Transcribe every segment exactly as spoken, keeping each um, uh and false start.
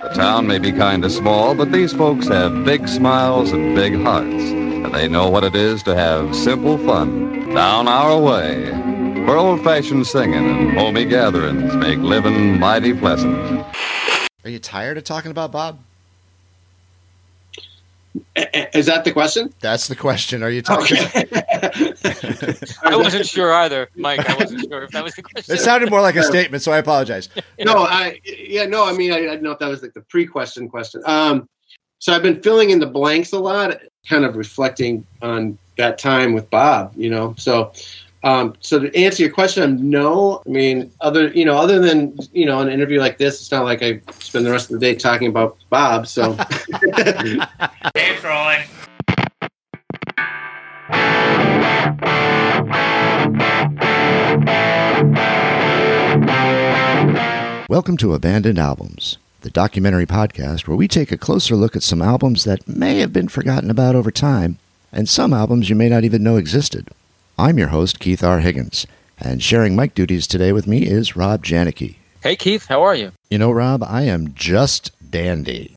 The town may be kind of small, but these folks have big smiles and big hearts, and they know what it is to have simple fun down our way, where old-fashioned singing and homey gatherings make living mighty pleasant. Are you tired of talking about Bob? Is that the question? That's the question. Are you talking? Okay. I wasn't sure either, Mike. I wasn't sure if that was the question. It sounded more like a statement, so I apologize. No, I yeah, no. I mean, I, I didn't know if that was like the pre-question question. Um, so I've been filling in the blanks a lot, kind of reflecting on that time with Bob. You know, so um, so to answer your question, no. I mean, other you know, other than you know, an interview like this, it's not like I spend the rest of the day talking about Bob. So. Hey, Troy. Welcome to Abandoned Albums, the documentary podcast where we take a closer look at some albums that may have been forgotten about over time, and some albums you may not even know existed. I'm your host, Keith R. Higgins, and sharing mic duties today with me is Rob Janicki. Hey, Keith, how are you? You know, Rob, I am just dandy.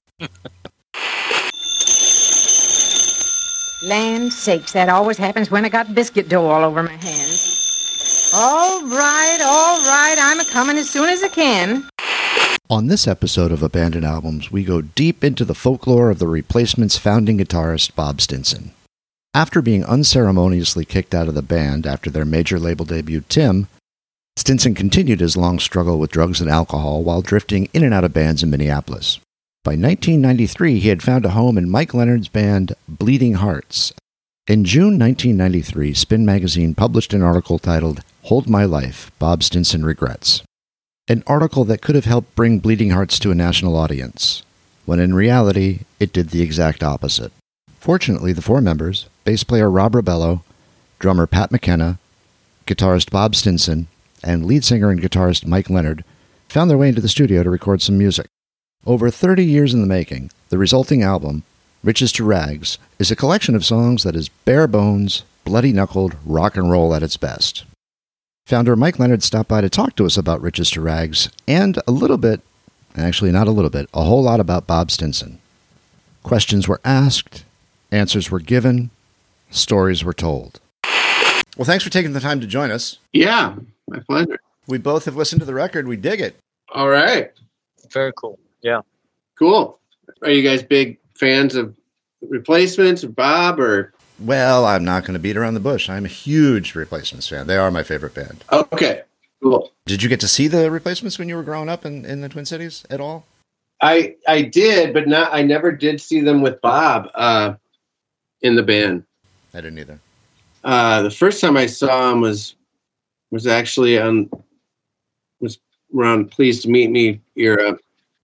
Land sakes, that always happens when I got biscuit dough all over my hands. All right, all right, I'm a-coming as soon as I can. On this episode of Abandoned Albums, we go deep into the folklore of the Replacements' founding guitarist, Bob Stinson. After being unceremoniously kicked out of the band after their major label debut, Tim, Stinson continued his long struggle with drugs and alcohol while drifting in and out of bands in Minneapolis. By nineteen ninety-three, he had found a home in Mike Leonard's band, Bleeding Hearts. In June nineteen ninety-three, Spin magazine published an article titled, Hold My Life, Bob Stinson Regrets. An article that could have helped bring Bleeding Hearts to a national audience, when in reality, it did the exact opposite. Fortunately, the four members, bass player Rob Rebello, drummer Pat McKenna, guitarist Bob Stinson, and lead singer and guitarist Mike Leonard, found their way into the studio to record some music. Over thirty years in the making, the resulting album, Riches to Rags, is a collection of songs that is bare bones, bloody-knuckled rock and roll at its best. Founder Mike Leonard stopped by to talk to us about Riches to Rags, and a little bit, actually not a little bit, a whole lot about Bob Stinson. Questions were asked, answers were given, stories were told. Well, thanks for taking the time to join us. Yeah, my pleasure. We both have listened to the record. We dig it. All right. Very cool. Yeah. Cool. Are you guys big fans of Replacements or Bob or? Well, I'm not going to beat around the bush. I'm a huge Replacements fan. They are my favorite band. Okay, cool. Did you get to see the Replacements when you were growing up in, in the Twin Cities at all? I I did, but not. I never did see them with Bob uh, in the band. I didn't either. Uh, the first time I saw him was was actually on was around Pleased to Meet Me era,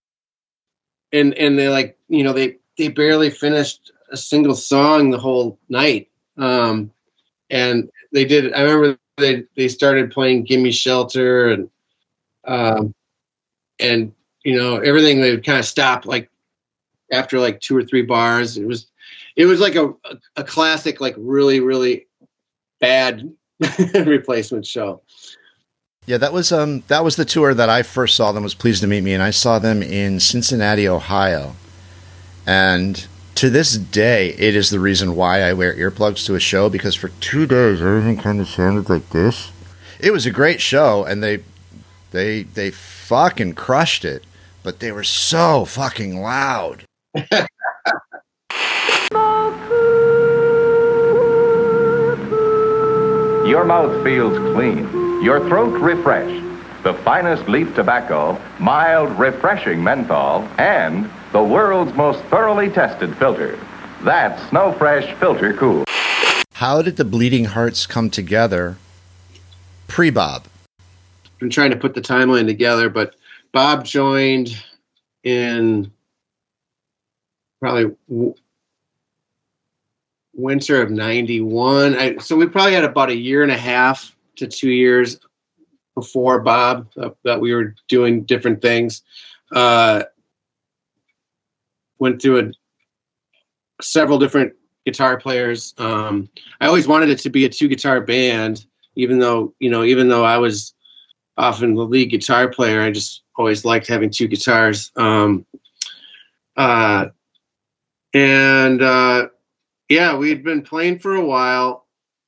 and and they like you know they they barely finished a single song the whole night, um, and they did. I remember they they started playing "Gimme Shelter" and um, and you know everything. They would kind of stop like after like two or three bars. It was it was like a a, a classic, like really really bad Replacement show. Yeah, that was um that was the tour that I first saw them, was Pleased to Meet Me, and I saw them in Cincinnati, Ohio. And to this day, it is the reason why I wear earplugs to a show, because for two days everything kind of sounded like this. It was a great show, and they they they fucking crushed it, but they were so fucking loud. Your mouth feels clean, your throat refreshed. The finest leaf tobacco, mild, refreshing menthol, and the world's most thoroughly tested filter. That's Snow Fresh Filter Cool. How did the Bleeding Hearts come together pre-Bob? Been trying to put the timeline together, but Bob joined in probably w- winter of ninety-one. I, so we probably had about a year and a half to two years before Bob uh, that we were doing different things. Uh, went through a, several different guitar players. Um, I always wanted it to be a two guitar band, even though, you know, even though I was often the lead guitar player, I just always liked having two guitars. Um, Uh, and uh, yeah, we'd been playing for a while.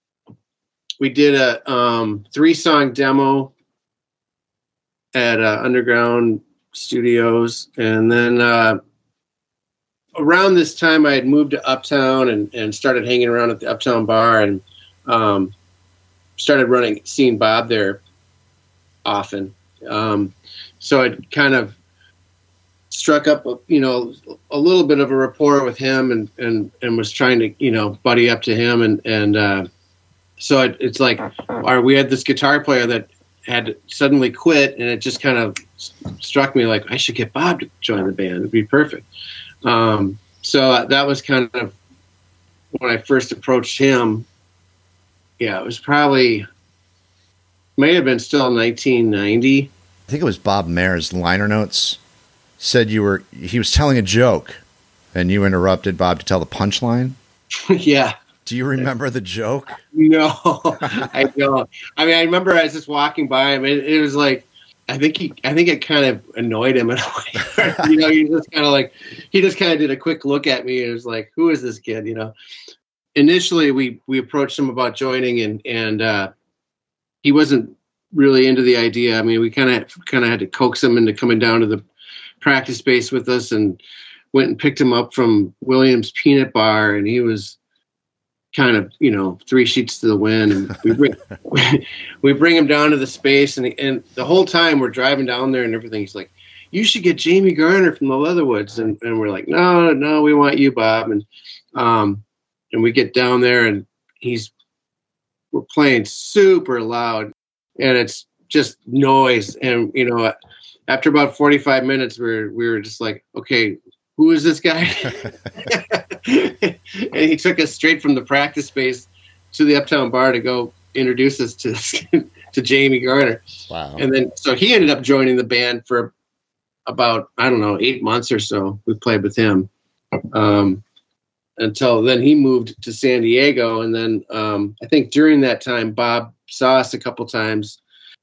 We did a um, three-song demo at uh, Underground Studios, and then uh, around this time, I had moved to Uptown and, and started hanging around at the Uptown Bar, and um, started running, seeing Bob there often. Um, so I'd kind of struck up, you know, a little bit of a rapport with him, and, and, and was trying to, you know, buddy up to him. And, and, uh, so it, it's like, our, we had this guitar player that had suddenly quit, and it just kind of struck me like, I should get Bob to join the band. It'd be perfect. Um, so that was kind of when I first approached him. Yeah, it was probably, may have been still nineteen ninety. I think it was Bob Mayer's liner notes said you were, he was telling a joke and you interrupted Bob to tell the punchline. Yeah. Do you remember the joke? No, I don't. I mean, I remember I was just walking by him, and it was like, I think he, I think it kind of annoyed him in a way. You know, he just kind of like, he just kind of did a quick look at me and was like, who is this kid? You know, initially we, we approached him about joining, and, and, uh, he wasn't really into the idea. I mean, we kind of, kind of had to coax him into coming down to the practice space with us, and went and picked him up from Williams Peanut Bar, and he was kind of, you know, three sheets to the wind. And we bring, we bring him down to the space, and and the whole time we're driving down there and everything, he's like, you should get Jamie Garner from the Leatherwoods. And, and we're like, no, no, we want you, Bob. And, um, and we get down there, and he's, we're playing super loud, and it's just noise. And, you know, after about forty-five minutes, we we're, we were just like, okay, who is this guy? And he took us straight from the practice space to the Uptown Bar to go introduce us to to Jamie Garner. Wow. And then, so he ended up joining the band for about, I don't know, eight months or so. We played with him um, until then he moved to San Diego. And then um, I think during that time, Bob saw us a couple times.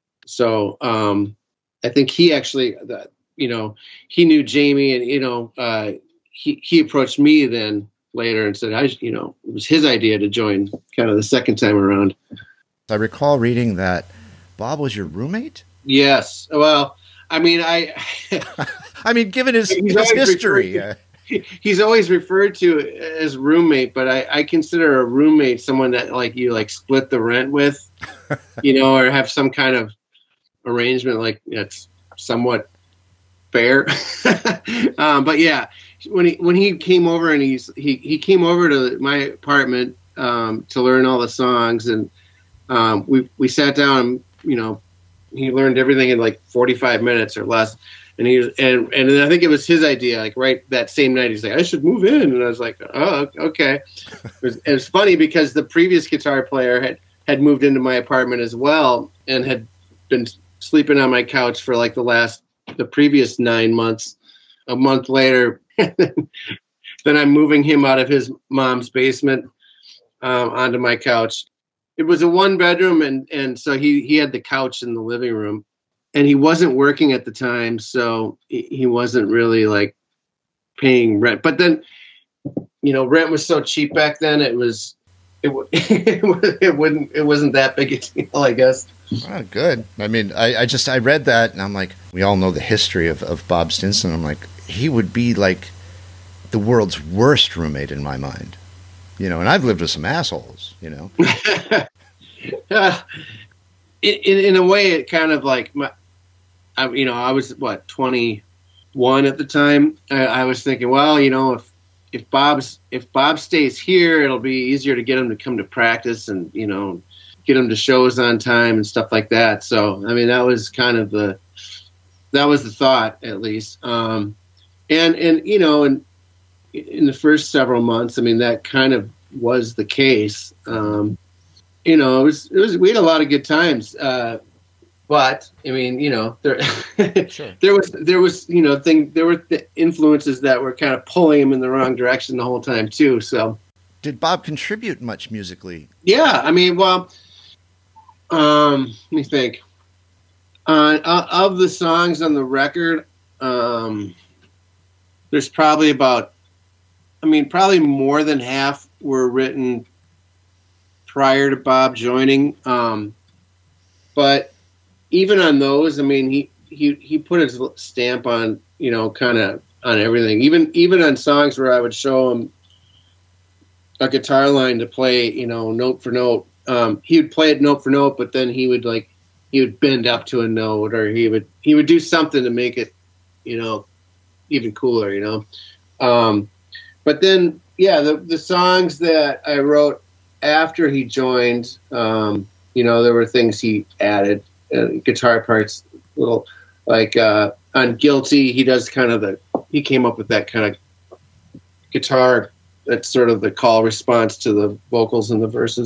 So um, I think he actually, you know, he knew Jamie, and, you know, uh, he, he approached me then later and said, I, you know, it was his idea to join kind of the second time around. I recall reading that Bob was your roommate. Yes. Well, I mean, I, I mean, given his, he's his history, to, he's always referred to as roommate, but I, I consider a roommate someone that like you like split the rent with, you know, or have some kind of arrangement like that's somewhat fair. um, but yeah, when he when he came over and he's he he came over to my apartment um, to learn all the songs, and um, we we sat down and, you know, he learned everything in like forty-five minutes or less. And he was, and and I think it was his idea. Like right that same night, he's like, I should move in, and I was like, oh, okay. It was, it was funny because the previous guitar player had had moved into my apartment as well, and had been sleeping on my couch for like the last the previous nine months. A month later, then I'm moving him out of his mom's basement um, onto my couch. It was a one bedroom, and and so he he had the couch in the living room. And he wasn't working at the time, so he wasn't really like paying rent. But then, you know, rent was so cheap back then. It was, it it wouldn't, it wasn't that big a deal, I guess. Oh, good. I mean, I, I just I read that, and I'm like, we all know the history of, of Bob Stinson. I'm like, he would be like the world's worst roommate in my mind, you know. And I've lived with some assholes, you know. uh, in, in a way, it kind of like my. I, you know, I was what twenty-one at the time. I, I was thinking, well, you know, if if Bob's if Bob stays here, it'll be easier to get him to come to practice, and, you know, get him to shows on time and stuff like that. So, I mean, that was kind of the that was the thought, at least. Um, and and you know, and in the first several months, I mean, that kind of was the case. Um, you know, it was it was we had a lot of good times. Uh, But I mean, you know, there, sure. there was, there was, you know, thing, there were the influences that were kind of pulling him in the wrong direction the whole time too. So, did Bob contribute much musically? Yeah, I mean, well, um, let me think. Uh, of the songs on the record, um, there's probably about, I mean, probably more than half were written prior to Bob joining. Um, but even on those, I mean, he, he, he put his stamp on, you know, kind of on everything. Even even on songs where I would show him a guitar line to play, you know, note for note. Um, he would play it note for note, but then he would like he would bend up to a note, or he would he would do something to make it, you know, even cooler, you know. Um, but then, yeah, the the songs that I wrote after he joined, um, you know, there were things he added, uh, guitar parts, little like uh, on Guilty, he does kind of the he came up with that kind of guitar that's sort of the call response to the vocals and the verses.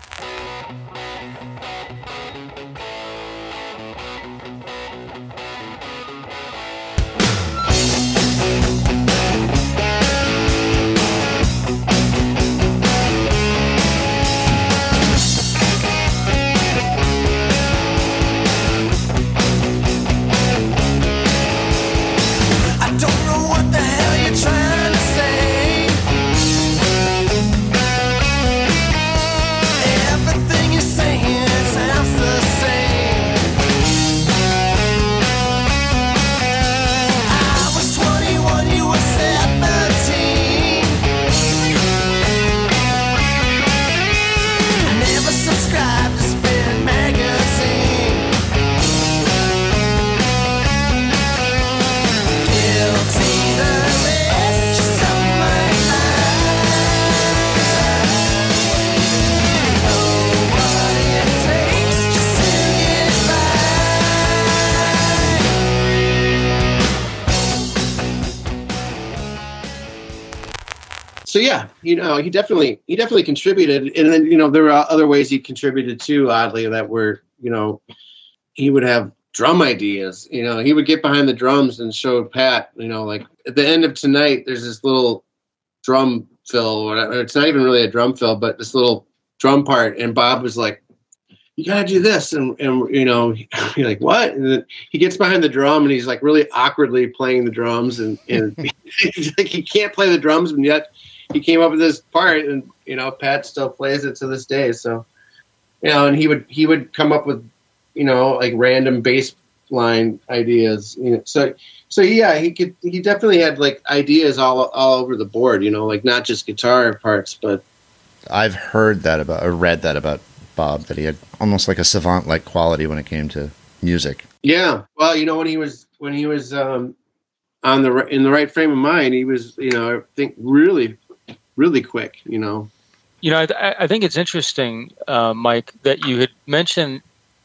So yeah, you know, he definitely he definitely contributed, and then you know there were other ways he contributed too. Oddly, that were you know he would have drum ideas. You know, he would get behind the drums and show Pat. You know, like at the end of Tonight, there's this little drum fill, or whatever. It's not even really a drum fill, but this little drum part, and Bob was like, "You gotta do this," and and you know, you're like, "What?" And then he gets behind the drum, and he's like really awkwardly playing the drums, and and he's like he can't play the drums, and yet he came up with this part, and you know, Pat still plays it to this day. So, you know, and he would he would come up with, you know, like random bass line ideas. You know, so so yeah, he could he definitely had like ideas all all over the board. You know, like not just guitar parts, but I've heard that about or read that about Bob, that he had almost like a savant-like quality when it came to music. Yeah, well, you know, when he was when he was um, on the in the right frame of mind, he was, you know, I think really. really quick, you know. You know, I, I think it's interesting, uh, Mike, that you had mentioned,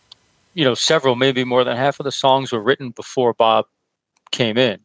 you know, several, maybe more than half of the songs were written before Bob came in.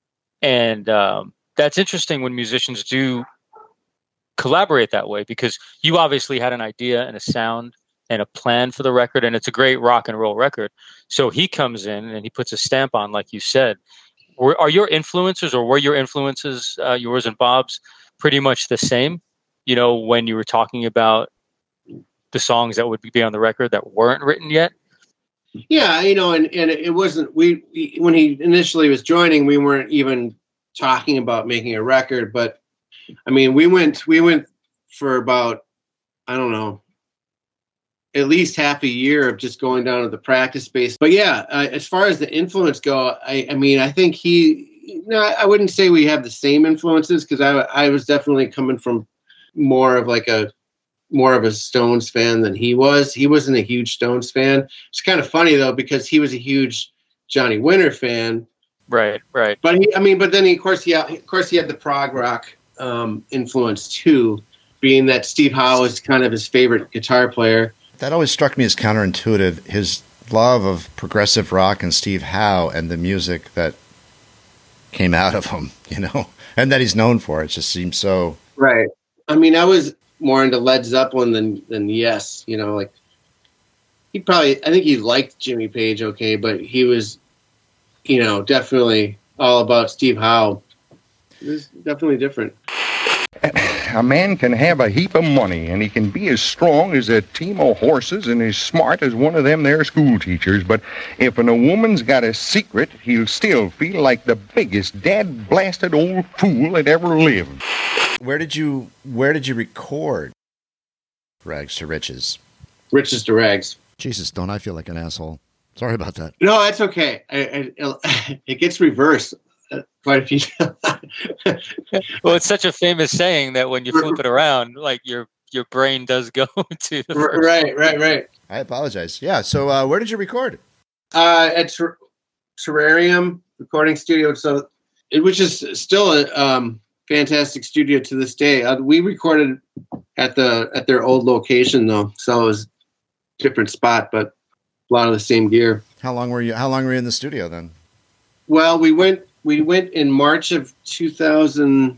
And um, that's interesting when musicians do collaborate that way, because you obviously had an idea and a sound and a plan for the record, and it's a great rock and roll record. So he comes in and he puts a stamp on, like you said. Were, are your influences, or were your influences, uh, yours and Bob's, pretty much the same, you know, when you were talking about the songs that would be on the record that weren't written yet? Yeah, you know, and, and it wasn't, we, we, when he initially was joining, we weren't even talking about making a record, but I mean, we went, we went for about, I don't know, at least half a year of just going down to the practice space. But yeah, uh, as far as the influence go, I, I mean, I think he, no, I wouldn't say we have the same influences, because I, I was definitely coming from more of like a more of a Stones fan than he was. He wasn't a huge Stones fan. It's kind of funny though, because he was a huge Johnny Winter fan. Right, right. But he, I mean, but then he, of course, he, of course, he had the prog rock um, influence too, being that Steve Howe was kind of his favorite guitar player. That always struck me as counterintuitive. His love of progressive rock and Steve Howe and the music that came out of him, you know, and that he's known for. It just seems so right. I mean, I was more into Led Zeppelin than than Yes, you know, like he probably, I think he liked Jimmy Page okay, but he was, you know, definitely all about Steve Howe. It was definitely different. a man can have a heap of money, and he can be as strong as a team of horses and as smart as one of them there school teachers, but if an, a woman's got a secret, he'll still feel like the biggest dad-blasted old fool that ever lived. Where did you Where did you record Rags to Riches? Riches to Rags. Jesus, don't I feel like an asshole? Sorry about that. No, that's okay. I, I, it gets reversed uh, quite a few times. Well, it's such a famous saying that when you flip it around, like your your brain does go to the first. Right, right, right. I apologize. Yeah. So, uh, where did you record? Uh, at Ter- Terrarium Recording Studio. So, it, which is still a um, fantastic studio to this day. Uh, we recorded at the at their old location though, so it was a different spot, but a lot of the same gear. How long were you? How long were you in the studio then? Well, we went we went in March of two thousand,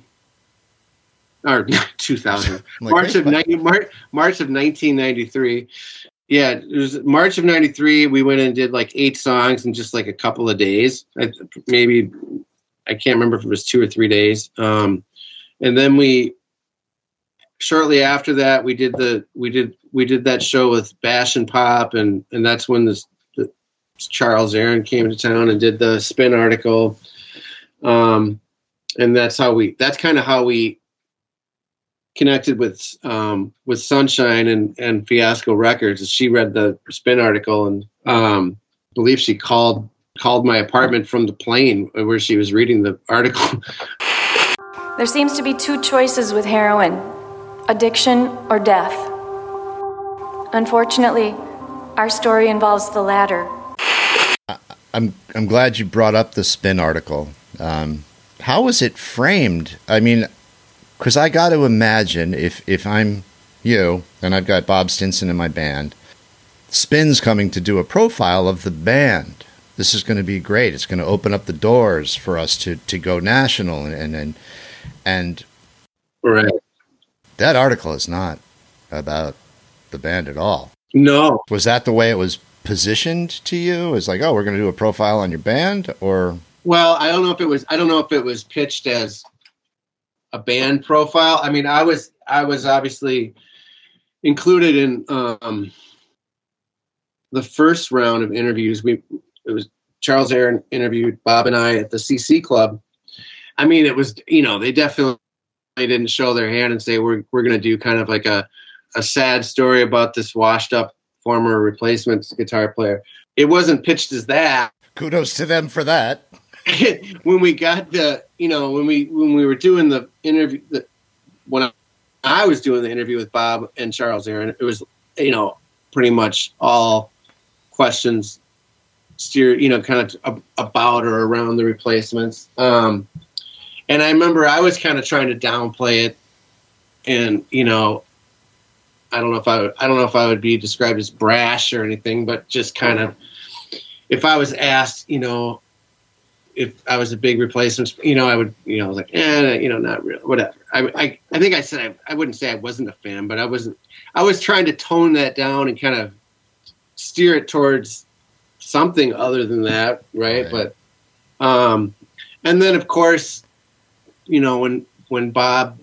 or two thousand, like, March wait, of ninety, March March of nineteen ninety-three. Yeah, it was March of ninety-three. We went and did like eight songs in just like a couple of days. I, maybe I can't remember if it was two or three days. Um, and then we shortly after that we did the we did we did that show with Bash and Pop, and and that's when this. Charles Aaron came to town and did the Spin article. Um, and that's how we, that's kind of how we connected with, um, with Sunshine and, and Fiasco Records. She read the Spin article, and, um, I believe she called, called my apartment from the plane where she was reading the article. There seems to be two choices with heroin: addiction or death. Unfortunately, our story involves the latter. I'm I'm glad you brought up the Spin article. Um, how was it framed? I mean, because I got to imagine if if I'm you and I've got Bob Stinson in my band, Spin's coming to do a profile of the band. This is going to be great. It's going to open up the doors for us to, to go national, and and and right. That article is not about the band at all. No. Was that the way it was positioned to you? Is like, oh, we're going to do a profile on your band? Or well, I don't know if it was I don't know if it was pitched as a band profile. I mean, I was I was obviously included in um, the first round of interviews. We it was Charles Aaron interviewed Bob and I at the C C Club. I mean, it was, you know, they definitely didn't show their hand and say we're we're going to do kind of like a a sad story about this washed up former Replacements guitar player. It wasn't pitched as that. Kudos to them for that. When we got the, you know, when we when we were doing the interview, the, when I, I was doing the interview with Bob and Charles Aaron, it was, you know, pretty much all questions steered, you know, kind of about or around the Replacements. Um, and I remember I was kind of trying to downplay it, and you know, I don't know if I would, I don't know if I would be described as brash or anything, but just kind of, if I was asked, you know, if I was a big Replacements, you know, I would, you know, I was like, eh, you know, not really, whatever. I, I, I think I said, I, I wouldn't say I wasn't a fan, but I wasn't, I was trying to tone that down and kind of steer it towards something other than that. Right. right. But, um, and then of course, you know, when, when Bob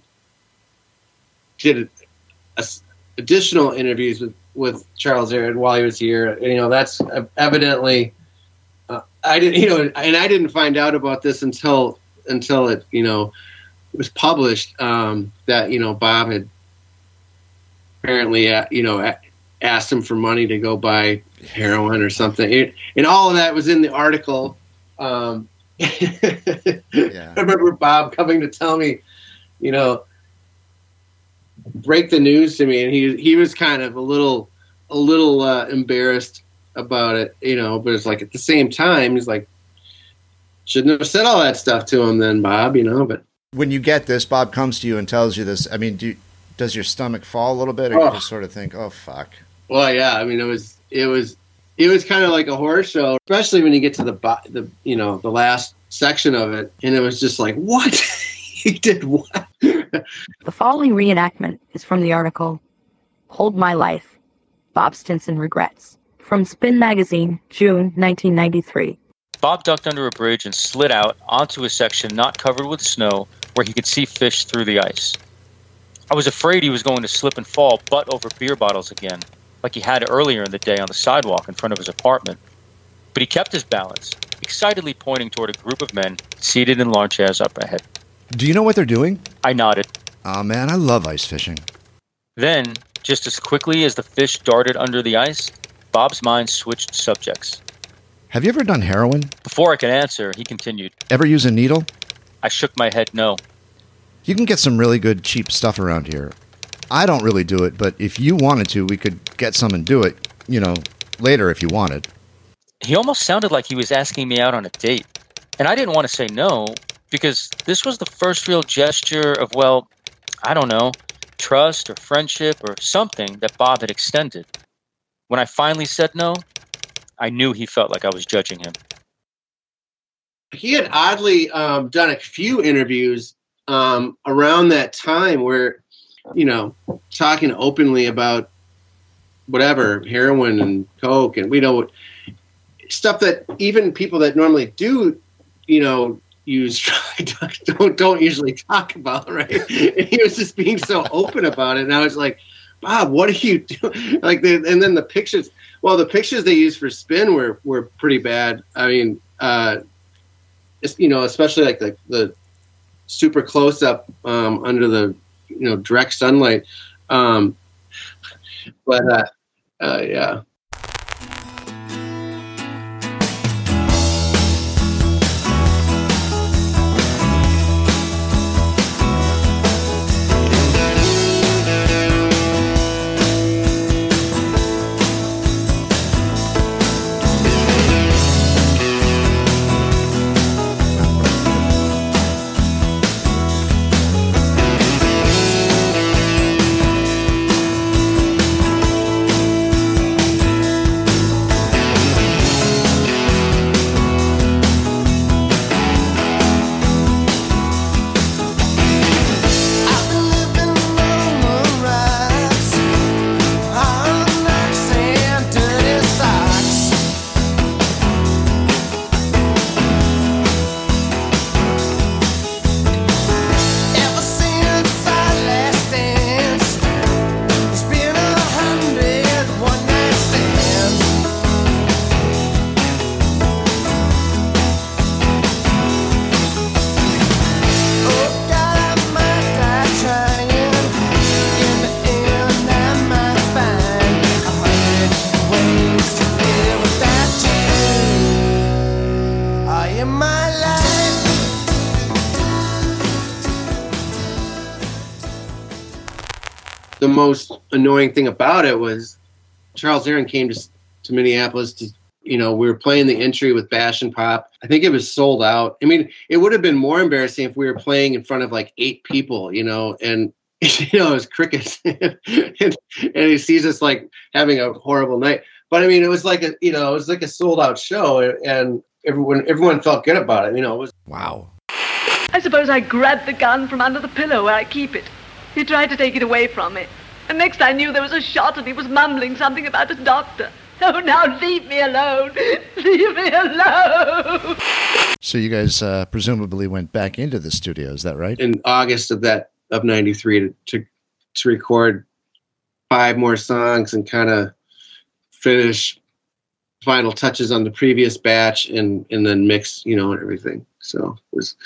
did a, additional interviews with, with Charles Aaron while he was here, you know, that's evidently, uh, I didn't, you know, and I didn't find out about this until, until it, you know, it was published, um, that, you know, Bob had apparently, uh, you know, a- asked him for money to go buy heroin or something. It, and all of that was in the article. Um, yeah. I remember Bob coming to tell me, you know, break the news to me, and he he was kind of a little a little uh, embarrassed about it, you know, but it's like at the same time he's like, shouldn't have said all that stuff to him then, Bob, you know. But when you get this, Bob comes to you and tells you this, I mean, do you, does your stomach fall a little bit, or oh. you just sort of think, oh fuck? Well, yeah, I mean, it was it was it was kind of like a horror show, especially when you get to the the you know the last section of it, and it was just like, what? He did what? The following reenactment is from the article Hold My Life, Bob Stinson Regrets, from Spin Magazine, June nineteen ninety-three. Bob ducked under a bridge and slid out onto a section not covered with snow where he could see fish through the ice. I was afraid he was going to slip and fall butt over beer bottles again, like he had earlier in the day on the sidewalk in front of his apartment. But he kept his balance, excitedly pointing toward a group of men seated in lawn chairs up ahead. Do you know what they're doing? I nodded. Aw, oh, man, I love ice fishing. Then, just as quickly as the fish darted under the ice, Bob's mind switched subjects. Have you ever done heroin? Before I could answer, he continued. Ever use a needle? I shook my head no. You can get some really good, cheap stuff around here. I don't really do it, but if you wanted to, we could get some and do it, you know, later if you wanted. He almost sounded like he was asking me out on a date. And I didn't want to say no, because this was the first real gesture of, well, I don't know, trust or friendship or something that Bob had extended. When I finally said no, I knew he felt like I was judging him. He had oddly um, done a few interviews um, around that time where, you know, talking openly about whatever, heroin and coke and, we know, stuff that even people that normally do, you know, use don't don't usually talk about, right? And he was just being so open about it, and I was like, Bob, what are you doing? Like, the, and then the pictures. Well, the pictures they used for Spin were were pretty bad. I mean, uh, it's, you know, especially like the the super close up um, under the, you know, direct sunlight. Um, but uh, uh, yeah. The most annoying thing about it was Charles Aaron came to, to Minneapolis to, you know, we were playing the entry with Bash and Pop. I think it was sold out. I mean, it would have been more embarrassing if we were playing in front of like eight people, you know, and, you know, it was crickets and, and he sees us like having a horrible night. But I mean, it was like a, you know, it was like a sold out show, and everyone, everyone felt good about it. You know, it was. Wow. I suppose I grabbed the gun from under the pillow where I keep it. He tried to take it away from me. And next I knew there was a shot and he was mumbling something about a doctor. Oh, now leave me alone. Leave me alone. So you guys uh, presumably went back into the studio, is that right? In August of that, of ninety-three to, to, to record five more songs and kind of finish final touches on the previous batch and, and then mix, you know, and everything. So it was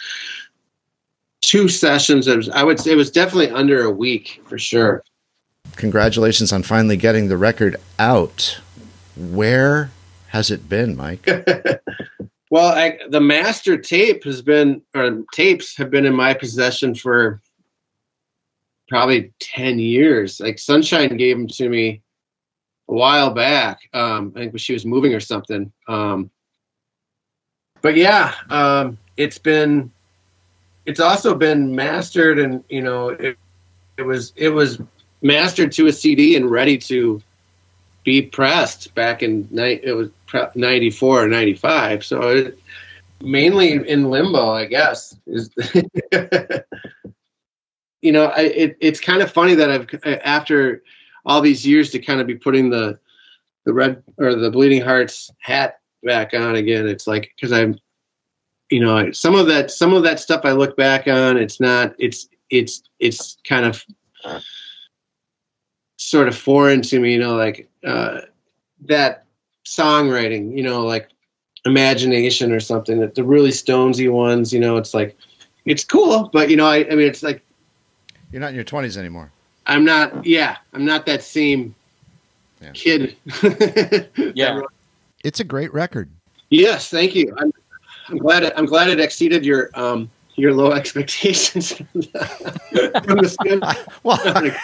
two sessions. It was, I would say it was definitely under a week for sure. Congratulations on finally getting the record out. Where has it been, Mike? Well, I, the master tape has been, or tapes have been in my possession for probably ten years. Like Sunshine gave them to me a while back. Um, I think when she was moving or something. Um, but yeah, um, it's been, it's also been mastered, and, you know, it, it was, it was mastered to a C D and ready to be pressed back in night. It was ninety-four or ninety-five. So it, mainly in limbo, I guess. Is you know, I, it, it's kind of funny that I've, after all these years, to kind of be putting the the red or the Bleeding Hearts hat back on again. It's like, because I'm, you know, some of that some of that stuff I look back on. It's not. It's it's it's kind of sort of foreign to me, you know, like uh, that songwriting, you know, like Imagination or something, that the really Stonesy ones, you know, it's like, it's cool, but you know, I, I mean, it's like, you're not in your twenties anymore. I'm not, yeah, I'm not that same yeah. kid. Yeah. It's a great record. Yes. Thank you. I'm, I'm glad it, I'm glad it exceeded your, um, your low expectations from the, from the spin. Well,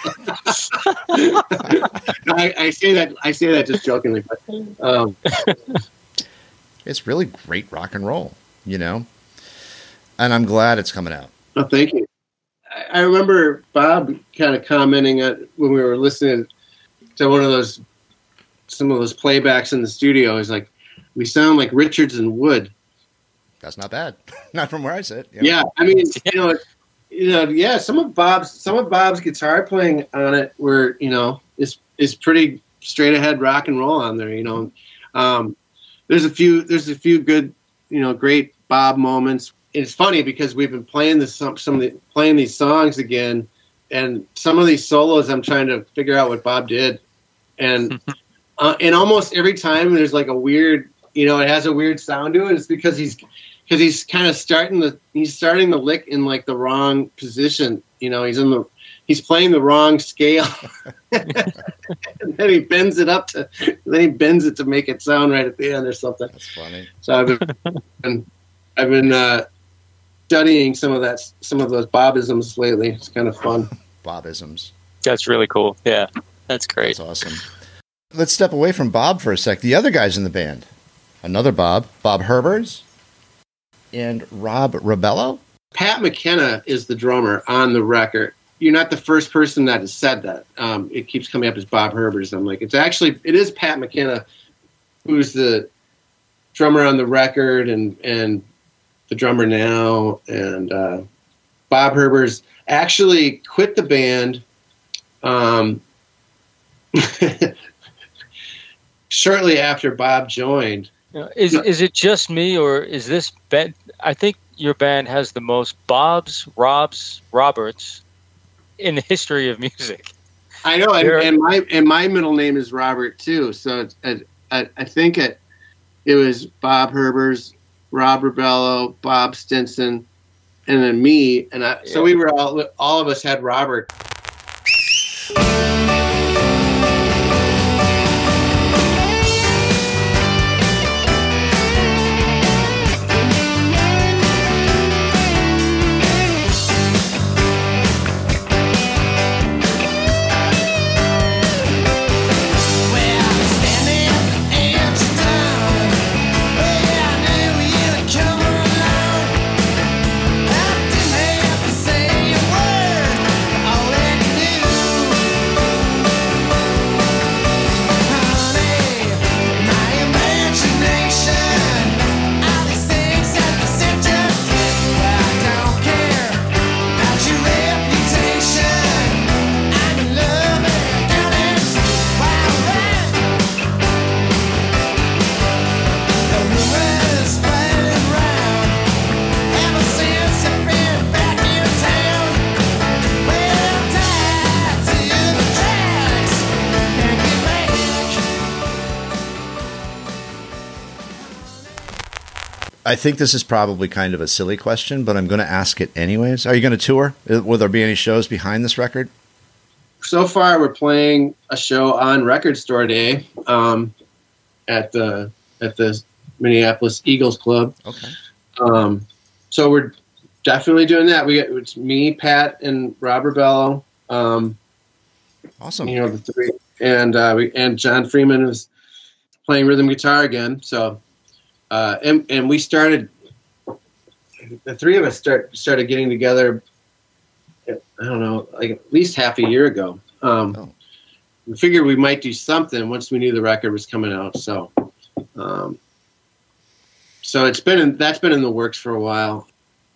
I, I say that I say that just jokingly, but um, it's really great rock and roll, you know. And I'm glad it's coming out. Oh, thank you. I, I remember Bob kind of commenting at, when we were listening to one of those, some of those playbacks in the studio. He's like, "We sound like Richards and Wood." That's not bad. Not from where I sit. You know? Yeah, I mean, you know, you know, yeah. Some of Bob's, some of Bob's guitar playing on it, were, you know, is is pretty straight ahead rock and roll on there. You know, um, there's a few, there's a few good, you know, great Bob moments. It's funny because we've been playing this some some of the playing these songs again, and some of these solos, I'm trying to figure out what Bob did, and uh, and almost every time there's like a weird, you know, it has a weird sound to it. It's because he's because he's kind of starting the he's starting the lick in like the wrong position. You know, he's in the he's playing the wrong scale, and then he bends it up to then he bends it to make it sound right at the end or something. That's funny. So I've been I've been uh, studying some of that some of those Bobisms lately. It's kind of fun. Bobisms. That's really cool. Yeah, that's great. That's awesome. Let's step away from Bob for a sec. The other guys in the band. Another Bob, Bob Herbers, and Rob Rebello. Pat McKenna is the drummer on the record. You're not the first person that has said that. Um, it keeps coming up as Bob Herbers. I'm like, it's actually, it is Pat McKenna who's the drummer on the record and and the drummer now. And uh, Bob Herbers actually quit the band um, shortly after Bob joined. Is is it just me, or is this band? I think your band has the most Bobs, Robs, Roberts in the history of music. I know, and, and my and my middle name is Robert too. So it's, I I think it it was Bob Herbers, Rob Rebello, Bob Stinson, and then me. And I, yeah. So we were all all of us had Robert. I think this is probably kind of a silly question, but I'm going to ask it anyways. Are you going to tour? Will there be any shows behind this record? So far, we're playing a show on Record Store Day um, at the at the Minneapolis Eagles Club. Okay. Um, so we're definitely doing that. We got it's me, Pat, and Rob Rebello. Um, awesome. You know the three, and uh, we and John Freeman is playing rhythm guitar again. So. Uh, and, and we started, the three of us start, started getting together, I don't know, like at least half a year ago. Um, oh. We figured we might do something once we knew the record was coming out. So, um, so it's been, in, that's been in the works for a while.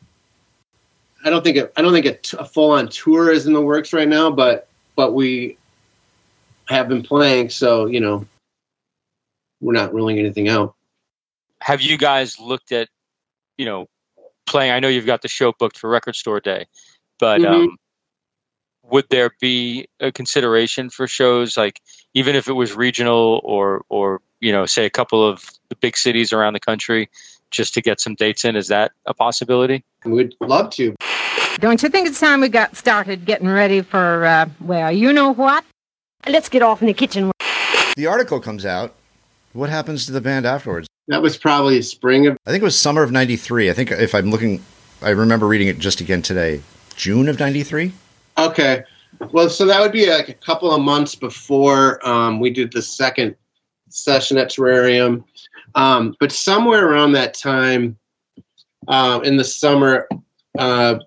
I don't think, it, I don't think a, t- a full on tour is in the works right now, but, but we have been playing. So, you know, we're not ruling anything out. Have you guys looked at, you know, playing? I know you've got the show booked for Record Store Day, but mm-hmm. um, would there be a consideration for shows, like even if it was regional or, or you know, say a couple of the big cities around the country, just to get some dates in? Is that a possibility? We'd love to. Don't you think it's time we got started getting ready for, uh, well, you know what? Let's get off in the kitchen. The article comes out. What happens to the band afterwards? That was probably spring of... I think it was summer of ninety-three. I think if I'm looking, I remember reading it just again today. June of ninety-three? Okay. Well, so that would be like a couple of months before um, we did the second session at Terrarium. Um, but somewhere around that time, uh, in the summer, uh,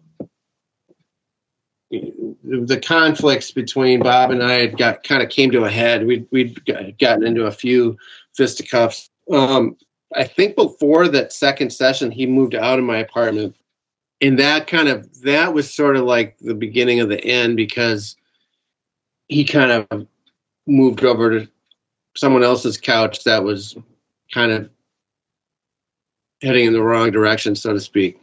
the conflicts between Bob and I had got kind of came to a head. We'd, we'd gotten into a few fisticuffs. Um, I think before that second session, he moved out of my apartment. And that kind of, that was sort of like the beginning of the end, because he kind of moved over to someone else's couch that was kind of heading in the wrong direction, so to speak.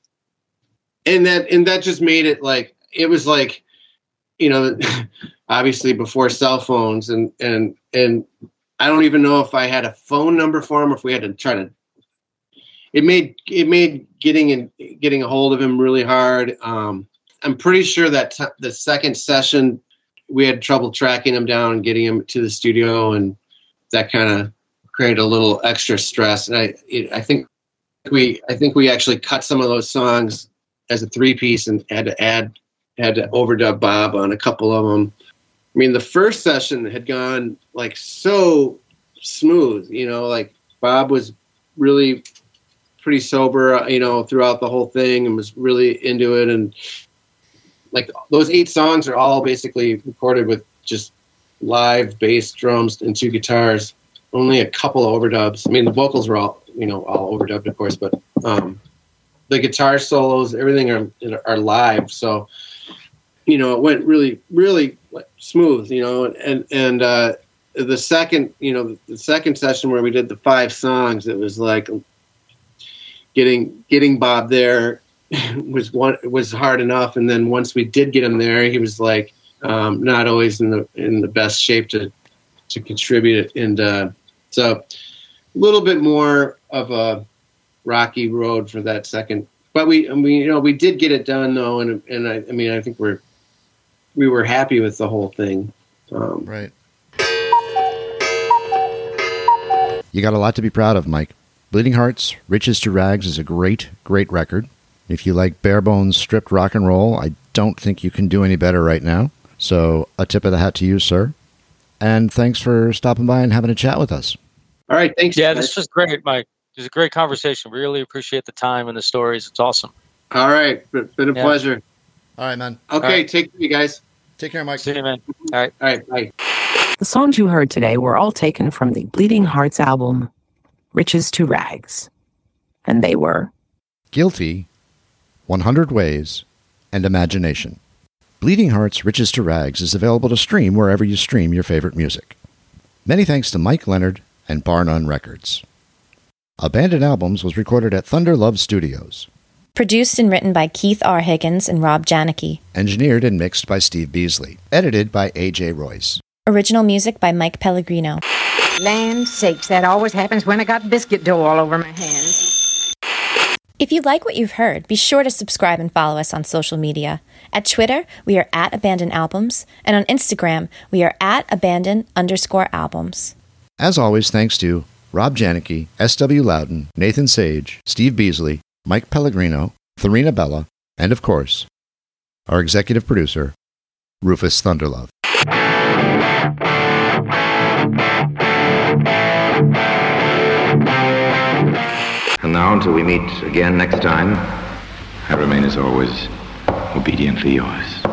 And that, and that just made it like, it was like, you know, obviously before cell phones, and, and, and I don't even know if I had a phone number for him, or if we had to try to, it made, it made getting in, getting a hold of him really hard. Um, I'm pretty sure that t- the second session, we had trouble tracking him down and getting him to the studio, and that kind of created a little extra stress. And I, it, I think we, I think we actually cut some of those songs as a three piece and had to add, had to overdub Bob on a couple of them. I mean, the first session had gone like so smooth, you know, like Bob was really pretty sober, you know, throughout the whole thing, and was really into it. And like those eight songs are all basically recorded with just live bass, drums, and two guitars. Only a couple of overdubs. I mean, the vocals were all, you know, all overdubbed, of course, but um, the guitar solos, everything are are live. So, you know, it went really, really smooth, you know, and, and, uh, the second, you know, the second session where we did the five songs, it was like getting, getting Bob there was one, was hard enough. And then once we did get him there, he was like, um, not always in the, in the best shape to, to contribute. And, uh, so a little bit more of a rocky road for that second, but we, I mean, you know, we did get it done though. And, and I, I mean, I think we're, we were happy with the whole thing. Um, right. You got a lot to be proud of, Mike. Bleeding Hearts, Riches to Rags is a great, great record. If you like bare bones stripped rock and roll, I don't think you can do any better right now. So a tip of the hat to you, sir. And thanks for stopping by and having a chat with us. All right. Thanks. Yeah, this was great, Mike. It was a great conversation. Really appreciate the time and the stories. It's awesome. All right. Been a yeah. pleasure. All right, man. Okay, right. take care, you guys. Take care, Mike. See you, man. All right. All right, bye. The songs you heard today were all taken from the Bleeding Hearts album, Riches to Rags. And they were Guilty, one hundred Ways, and Imagination. Bleeding Hearts, Riches to Rags is available to stream wherever you stream your favorite music. Many thanks to Mike Leonard and Bar None Records. Abandoned Albums was recorded at Thunder Love Studios. Produced and written by Keith R. Higgins and Rob Janicki. Engineered and mixed by Steve Beasley. Edited by A J Royce. Original music by Mike Pellegrino. Land sakes, that always happens when I got biscuit dough all over my hands. If you like what you've heard, be sure to subscribe and follow us on social media. At Twitter, we are at Abandoned Albums, and on Instagram, we are at Abandoned underscore albums. As always, thanks to Rob Janicki, S W Loudon, Nathan Sage, Steve Beasley, Mike Pellegrino, Tharina Bella, and of course, our executive producer, Rufus Thunderlove. And now, until we meet again next time, I remain as always obediently yours.